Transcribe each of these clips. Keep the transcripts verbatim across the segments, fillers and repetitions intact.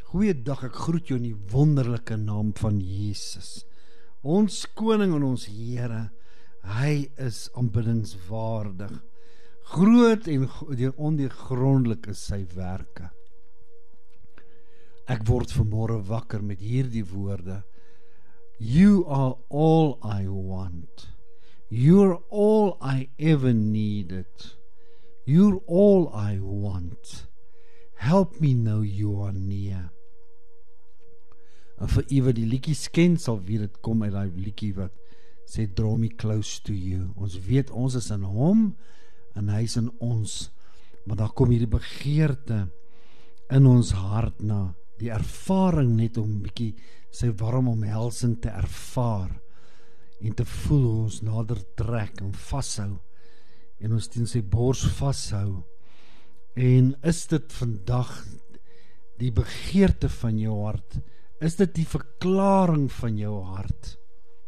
Goeiedag, ek groet jou in die wonderlike naam van Jesus. Ons koning en ons Here, hy is aanbiddingswaardig. Groot en ondeurgrondelik is sy werke. Ek word vanmôre wakker met hierdie woorde. You are all I want. You're all I ever needed. You're all I want. Help me know you are near. En vir u wat die liedjies ken, sal weet dit kom uit daai liedjie wat sê draw me close to you. Ons weet ons is in hom en hy is in ons. Maar daar kom hierdie begeerte in ons hart na die ervaring net om 'n bietjie sy warm omhelsing te ervaar en te voel hoe ons nader trek en vashou en ons teen sy bors vashou. En is dit vandag die begeerte van jou hart? Is dit die verklaring van jou hart?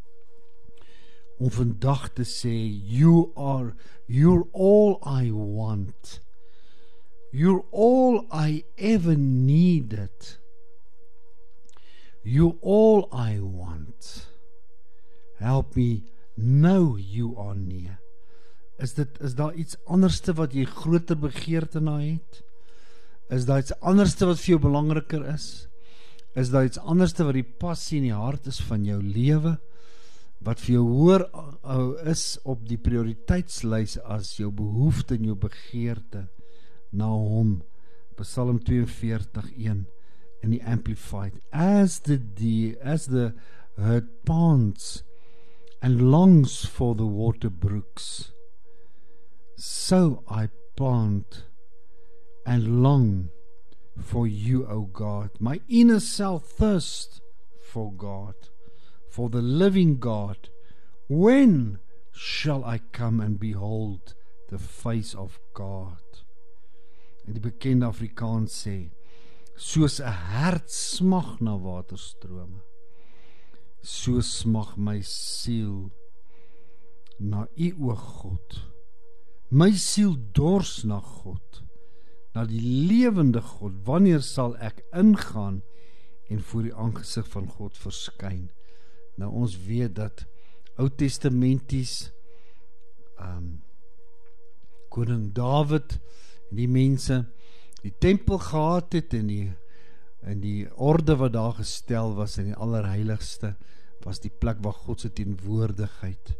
Om vandag te sê, you are, you're all I want. You're all I ever needed. You're all I want. Help me know you are near. Is dit, is daar iets anderste wat jy groter begeerte na het? Is daar iets anderste wat vir jou belangriker is? Is daar iets anderste wat die passie in die hart is van jou lewe? Wat vir jou hoër is op die prioriteitslys as jou behoefte en jou begeerte na hom? Psalm twee veertig een in die Amplified. As the deer, as the herd pants and longs for the water brooks, so I pant and long for you, O God. My inner self thirsts for God, for the living God. When shall I come and behold the face of God? En die bekende Afrikaans sê, soos 'n hert smag na waterstrome, so smag my siel na U, o God. My siel dors na God, na die lewende God. Wanneer sal ek ingaan en voor die aangesig van God verskyn? Nou ons weet dat Oud-testamenties um, koning Dawid en die mense die tempel gehad het en die, en die orde wat daar gestel was in die allerheiligste was die plek waar God se teenwoordigheid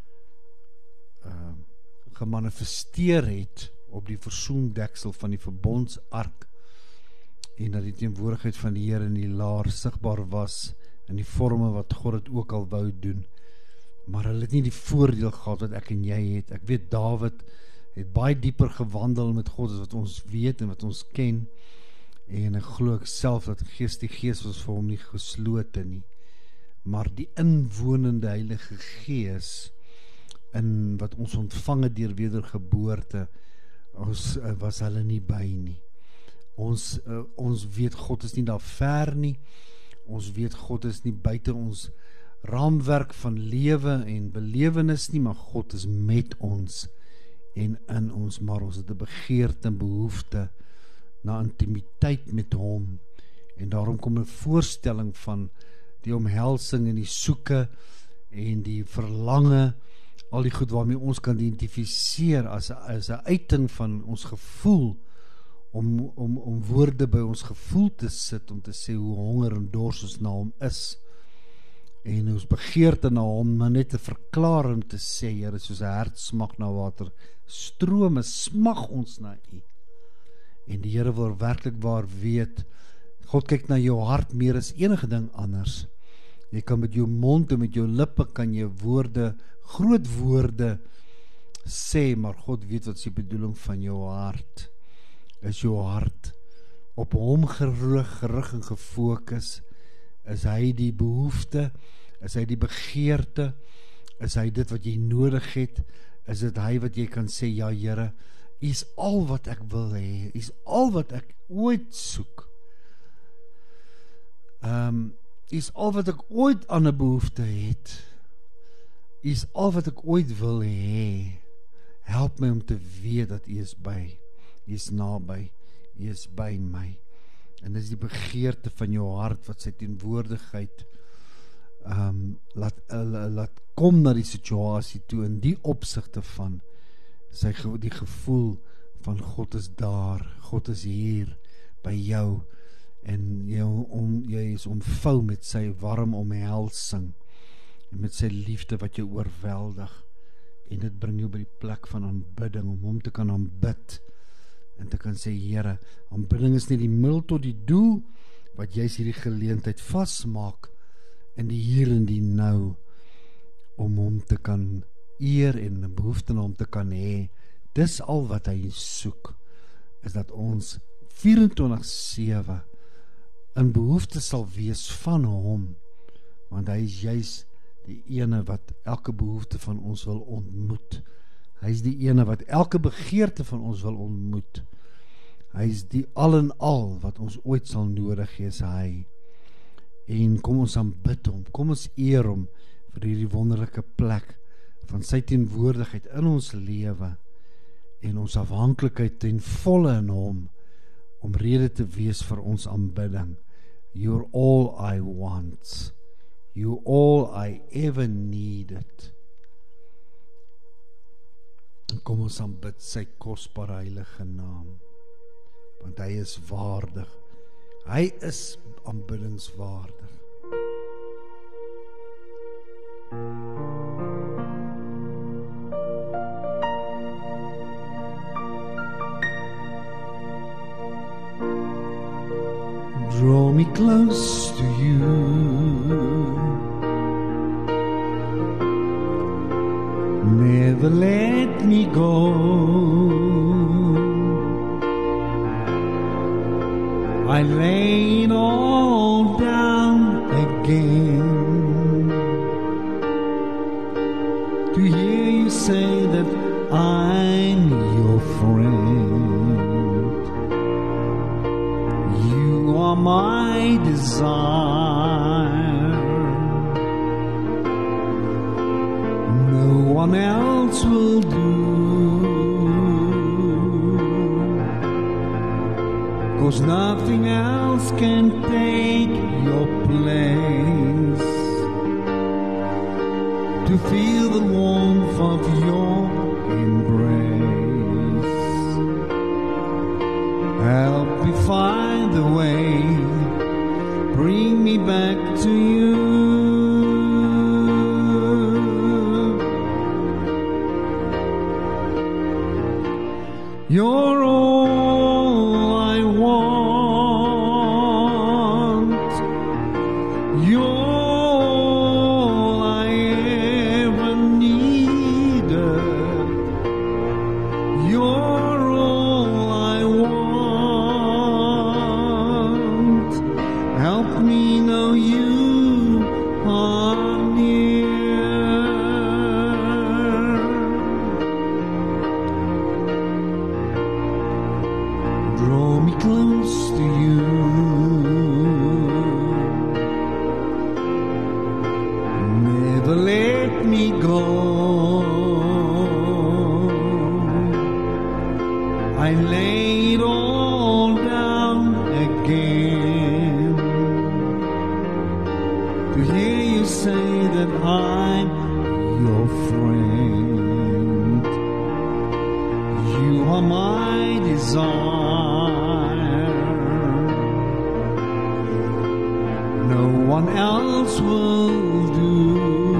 um, gemanifesteer het op die versoendeksel van die verbondsark en dat die teenwoordigheid van die Here in die laar sigbaar was in die vorme wat God het ook al wou doen, maar hulle het nie die voordeel gehad wat ek en jy het. Ek weet Dawid het baie dieper gewandel met God as wat ons weet en wat ons ken, en ek glo ek self dat gees die gees was vir hom nie geslote nie, maar die inwonende Heilige Gees in wat ons ontvang het deur wedergeboorte, ons uh, was hulle nie by nie. Ons, uh, ons weet God is nie daar ver nie, ons weet God is nie buite ons raamwerk van lewe en belewenis nie, maar God is met ons en in ons, maar ons het 'n begeerte en behoefte na intimiteit met hom, en daarom kom 'n voorstelling van die omhelsing en die soeke en die verlange, al die goed waarmee ons kan identifiseer as 'n as 'n uiting van ons gevoel, om, om, om woorde by ons gevoel te sit, om te sê hoe honger en dors ons na hom is, en ons begeerte na hom, maar net te verklaar om te sê, Here, soos 'n hert smag na water, strome smag ons na U. En die Here wil werklik waar weet, God kyk na jou hart meer as enige ding anders. Jy kan met jou mond en met jou lippe kan jy woorde, groot woorde sê, maar God weet wat is die bedoeling van jou hart. Is jou hart op hom gerig, gerig en gefokus? Is hy die behoefte? Is hy die begeerte? Is hy dit wat jy nodig het? Is dit hy wat jy kan sê, ja Here, U is al wat ek wil hê, U is al wat ek ooit soek. Um, U is al wat ek ooit aan 'n behoefte het. U is al wat ek ooit wil hê. Help my om te weet dat U is by. U is naby. U is by my. En dis die begeerte van jou hart wat sy teenwoordigheid um, laat, uh, laat kom na die situasie toe, in die opsigte van sy ge die gevoel van God is daar, God is hier by jou, en jy, om, jy is omvou met sy warm omhelsing, en met sy liefde wat jou oorweldig, en dit bring jou by die plek van aanbidding, om hom te kan aanbid, en te kan sê, Here, aanbidding is nie die middel tot die doel, wat jy hierdie geleentheid vasmaak, in die hier en die nou, om hom te kan eer, en 'n behoefte na hom te kan hê. Dis al wat hy soek, is dat ons vierentwintig sewe in behoefte sal wees van hom, want hy is juis die ene wat elke behoefte van ons wil ontmoet. Hy is die ene wat elke begeerte van ons wil ontmoet. Hy is die al en al wat ons ooit sal nodig hê, is hy. En kom ons aanbid hom, kom ons eer hom vir hierdie wonderlike plek van sy teenwoordigheid in ons lewe en ons afhanklikheid ten volle in hom, om rede te wees vir ons aanbidding. You're all I want. You're all I ever needed. En kom ons aanbid sy kosbare heilige naam, want hy is waardig. Hy is aanbiddingswaardig. Draw me close to you, never let me go. I lay it all down again to hear you say that I'm your friend. You are my desire, no one else will do, 'cause nothing else can take your place. To feel the warmth of your embrace, help me find the way, bring me back to you. You're all I want. You're all I ever needed. You're all I want. Help me know you are near. Draw me close to you, never let me go. I lay it all down again to hear you say that I'm your friend. You are my desire, no one else will do,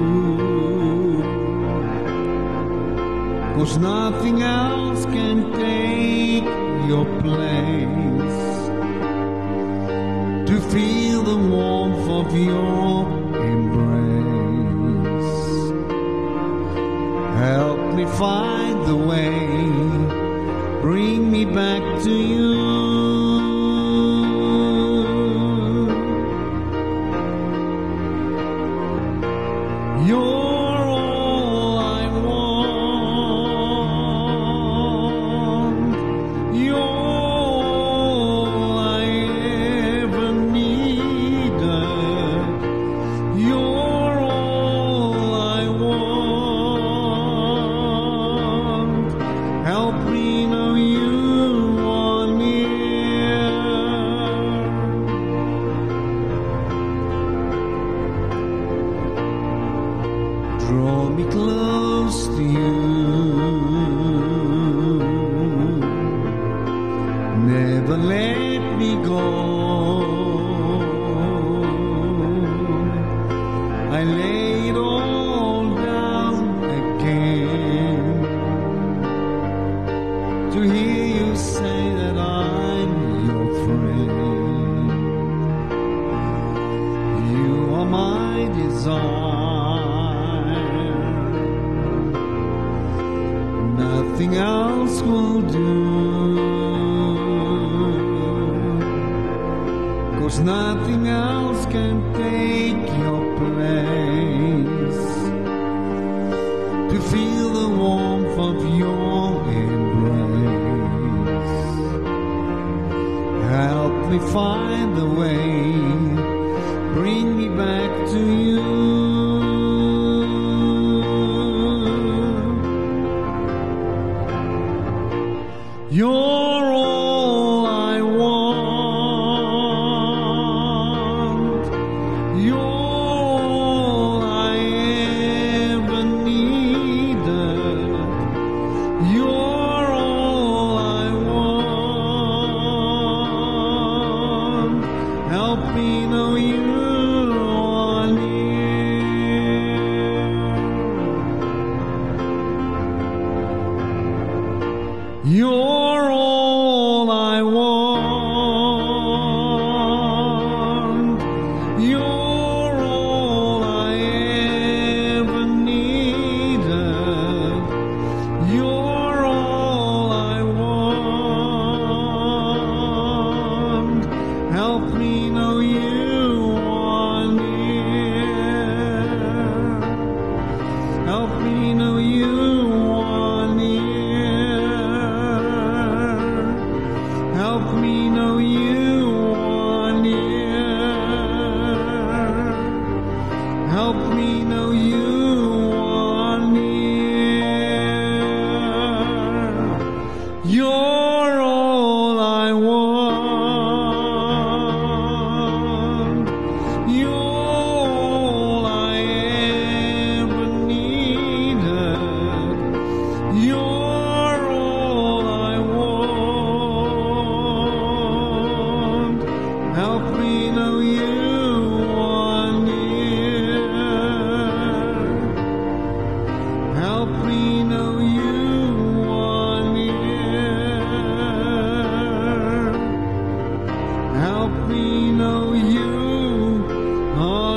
'cause nothing else can take your place. To feel the warmth of your embrace, help me find the way, bring me back to you. You're all I want. You're all I ever needed. You're all I want. Help me know you are near. me close to you. Never let me go. I lay it all down again to hear you say that I'm your friend. You are my desire. Nothing else will do. 'Cause nothing else can take your place. To feel the warmth of your embrace. Help me find the way. Bring me back to you. You're all I want. You're all I ever needed. You're all I want. Help me know you are near. You're all I want. You're all I ever needed. You're all I want. Help me know you are near. Help me know you are near. Help me know you are near. Help me know you are near. You're all I want. You're all I ever needed. You're all I want. Help me know you are near. Help me know you are near. Help me know you are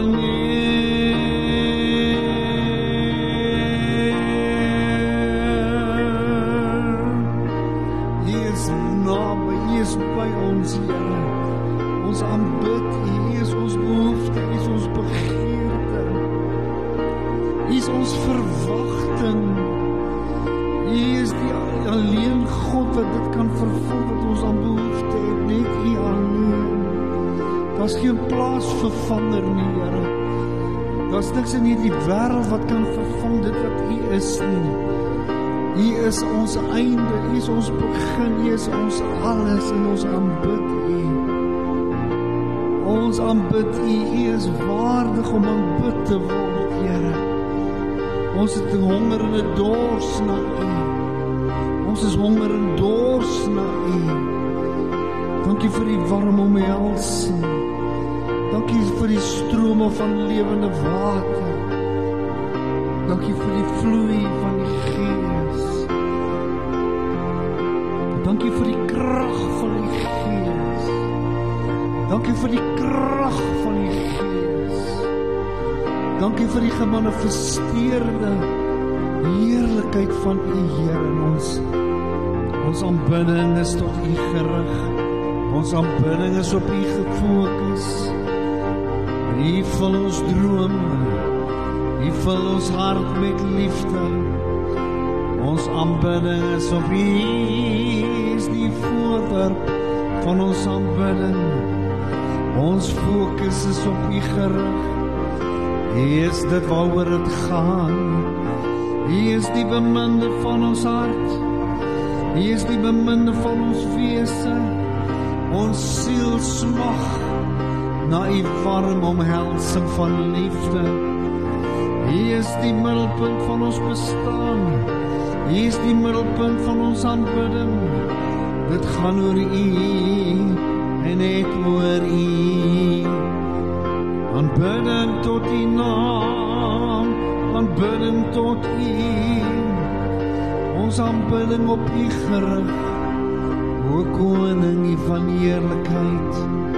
near. Hy is naby, Hy is by ons, Here. Ons aanbid U, Hy is ons behoefte, Hy is ons begeerte. Hy is ons verwagting. Hy is die alleen God wat dit kan vervul, wat ons aan behoefte het, net U alleen. Daar's geen plaas vervanger nie, Here. Daar's niks in hierdie wêreld wat kan vervang dit wat U is nie. U is ons einde, U is ons begin, U is ons alles en ons aanbid U. Ons aanbid U, U is waardig om aanbid te word, Here. Ons het 'n honger en 'n dors na U. Ons is honger en dors na U. Dankie vir die warm omhelsing. Dankie vir die strome van lewende water. Dankie vir die vloei van die Gees. Dankie vir die krag van die Gees. Dankie vir die krag van die Gees. Dankie vir die gemanifesteerde heerlikheid van U, Here, in ons. Ons aanbidding is tot U gerig. Ons aanbidding is op U gefokus. U vul ons drome. U vul ons hart met liefde. Ons aanbidding is op U, is die voorwerp van ons aanbidding. Ons fokus is op U gerig. U is dit waaroor dit gaan. U is die beminde van ons hart. U is die beminde van ons wese. Ons siel smag na U warm omhelsing van liefde. U is die middelpunt van ons bestaan. U is die middelpunt van ons aanbidding. Dit gaan oor U en net oor U. Aanbidding tot U naam, aanbidding tot U. Ons aanbidding op U gerig, o Koning U van heerlikheid,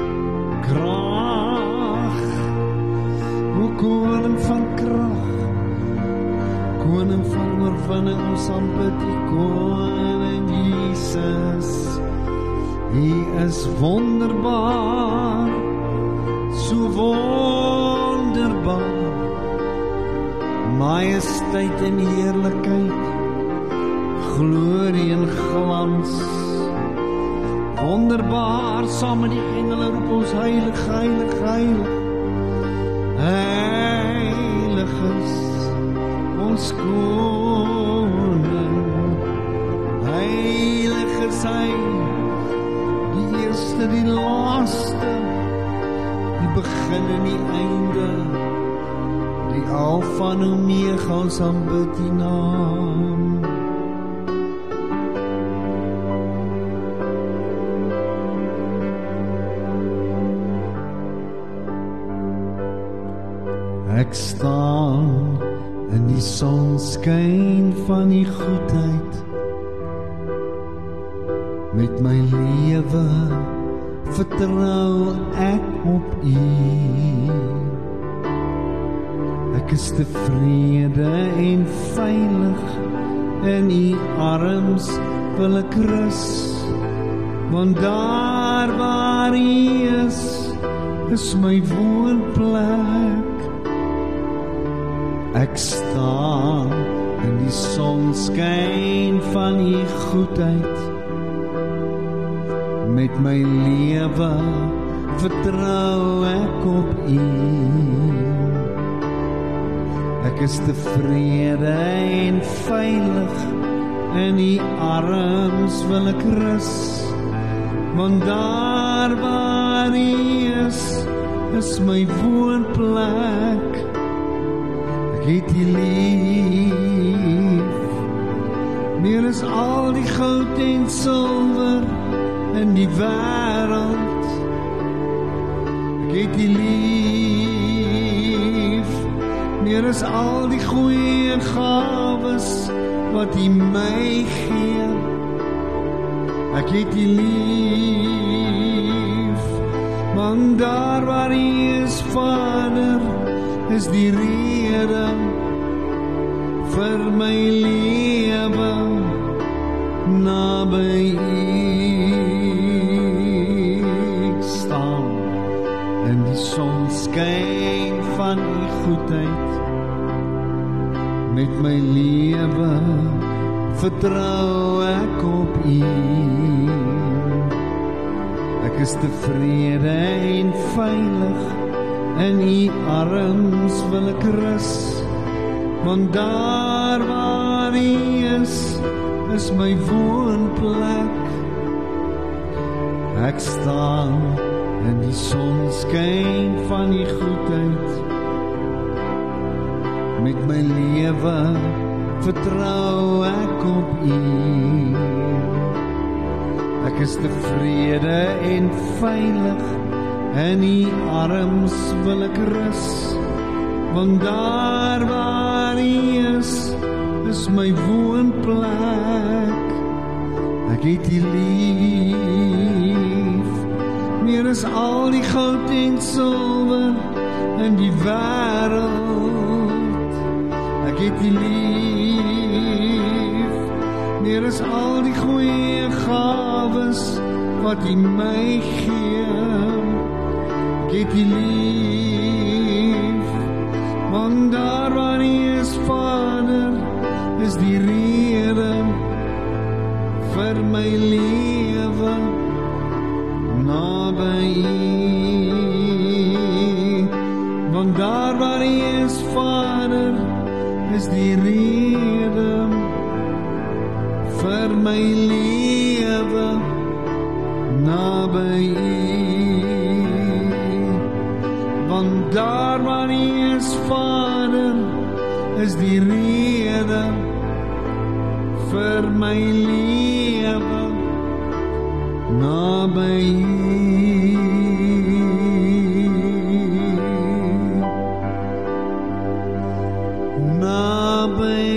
krag, o Koning van krag, Koning van oorwinning, ons aanbid U, Koning Jesus. U is wonderbaar, so wonderbaar, majesteit en heerlikheid, glorie en glans, wonderbaar, saam met die engele roep ons heilig, heilig, heilig, heilig is ons koning, heilig is hy, die eerste, die laaste, die begin en die einde, die Alpha en Omega, ons aanbid die naam. Ek staan in die sonskyn van die goedheid, met my lewe vertrou ek op U. Ek is tevrede en veilig, in U arms wil ek rus, want daar waar U is, is my woonplek. Ek staan in die sonskyn van U goedheid, met my lewe vertrou ek op U. Ek is tevrede en veilig, in U arms wil ek rus, want daar waar U is, is my woonplek. Ek het U lief, meer as al die goud en silwer in die wêreld. Ek het U lief, meer as al die goeie gawes wat U my gee. Ek het U lief, want daar waar U is, Vader, is die rede vir my lewe naby U. Ek staan in die sonskyn van U goedheid, met my lewe vertrou ek op U. Ek is tevrede en veilig, in U arms wil ek rus, want daar waar U is, is my woonplek. Ek staan in die sonskyn van U goedheid, met my lewe vertrou ek op U. Ek is tevrede en veilig, in U arms wil ek rus, want daar waar U is, is my woonplek. Ek het U lief, meer as al die goud en silwer in die wêreld. Ek het U lief, meer as al die goeie gawes wat U my gee. Ek het U lief, want daar waar U is, Vader, is die rede vir my lewe naby U. Want daar waar U is, Vader, is die rede vir my lewe naby U. want daar waar U is, Vader, is die rede vir my lewe naby U. Naby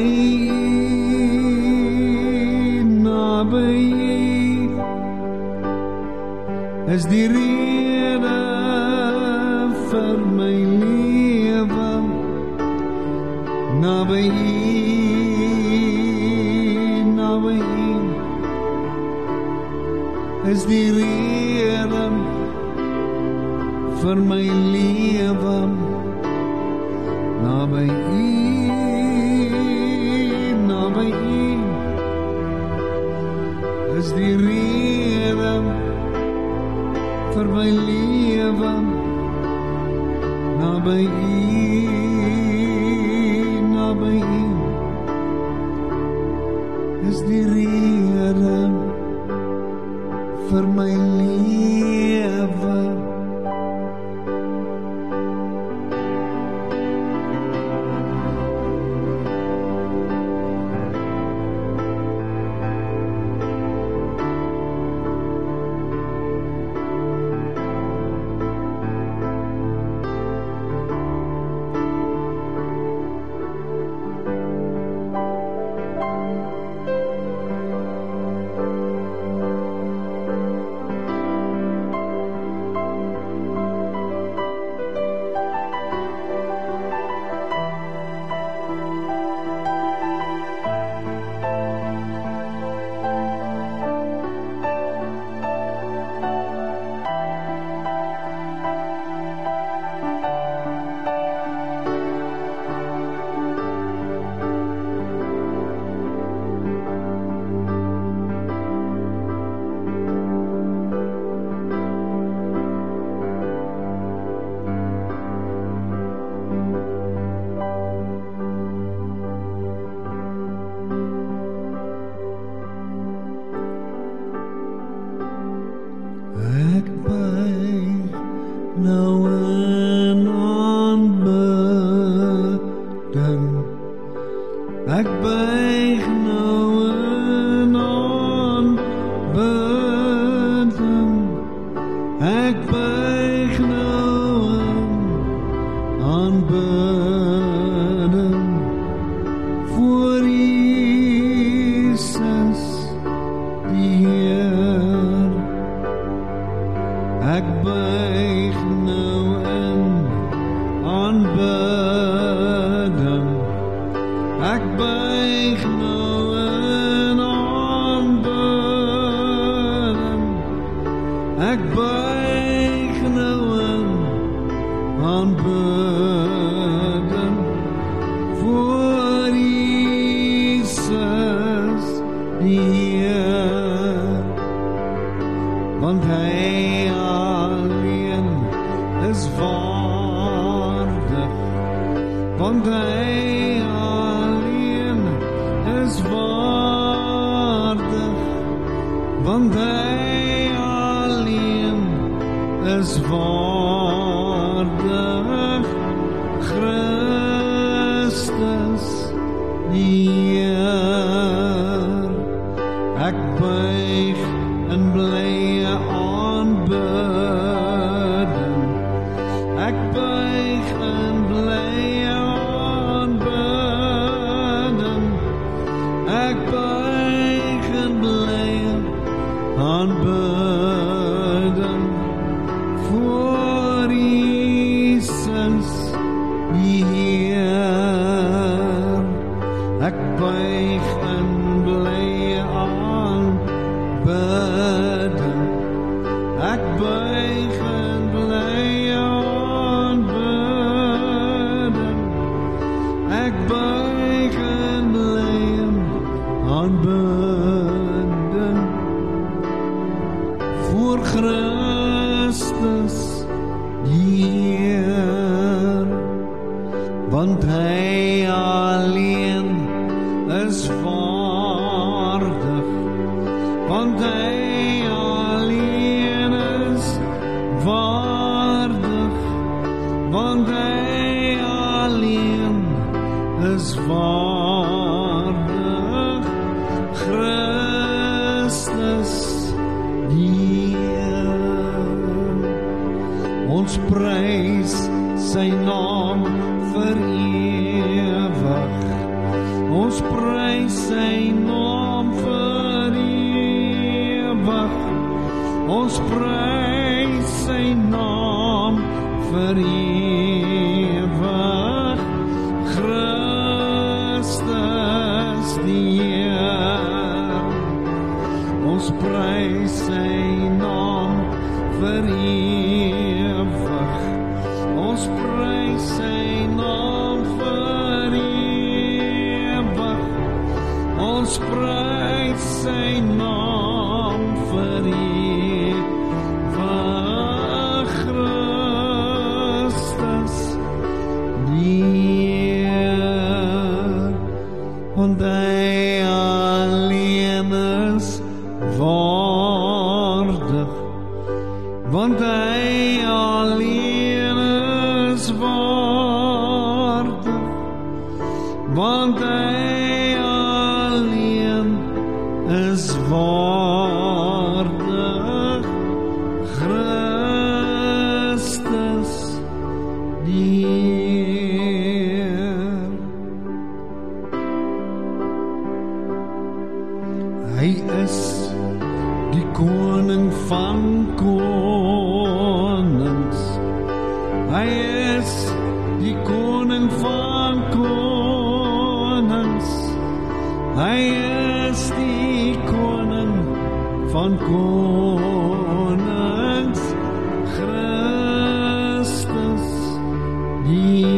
U, naby U, is die rede vir my lewe naby U, naby U, is die rede vir my lewe naby U, naby U, is die rede vir my lewe naby U, naby U, is die rede vir my lewe. Want hy alleen is waardig, want hy alleen is waardig, want hy alleen is waardig, Christus die Heer. Ons prys sy naam vir ewig, ons prys sy naam vir ewig, ons prys sy naam vir ewig, Christus die Heer. Ons prys sy naam vir ewig, ons prys sy naam vir ewig, ons prys sy naam vir ewig, Christus die Heer. Want hy alleen is waardig, want hy alleen is waardig, want hy alleen is waardig, Christus die Heer. Hy is die koning van konings, hy is die koning van konings, hy is die koning van konings, Christus die